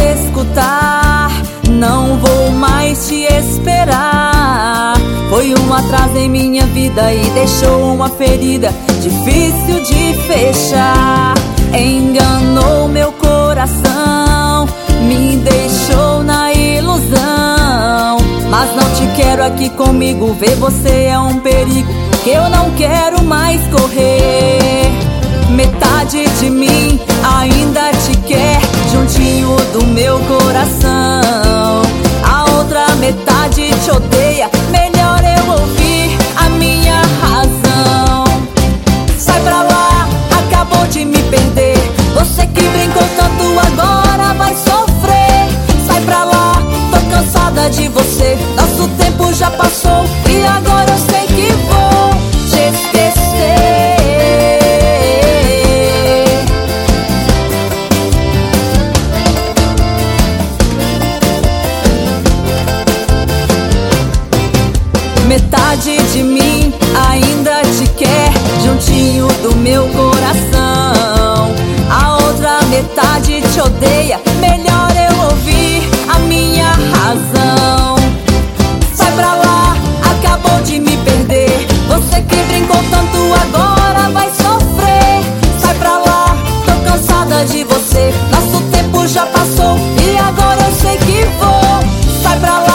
escutar, não vou mais te esperar. Foi um atraso em minha vida e deixou uma ferida difícil de fechar. Enganou meu coração, me deixou na ilusão. Mas não te quero aqui comigo, ver você é um perigo que eu não quero mais correr. Metade de mim ainda te quer juntinho do meu coração. A outra metade te odeia, melhor eu ouvir a minha razão. Sai pra lá, acabou de me perder. Você que brincou tanto agora vai sofrer. Sai pra lá, tô cansada de você. Nosso tempo já passou e agora eu sei que vou te esquecer. Metade de mim ainda te quer juntinho do meu coração. A outra metade te odeia, melhor eu ouvir a minha razão. Sai pra lá, acabou de me perder. Você que brincou tanto agora vai sofrer. Sai pra lá, tô cansada de você. Nosso tempo já passou e agora eu sei que vou. Sai pra lá.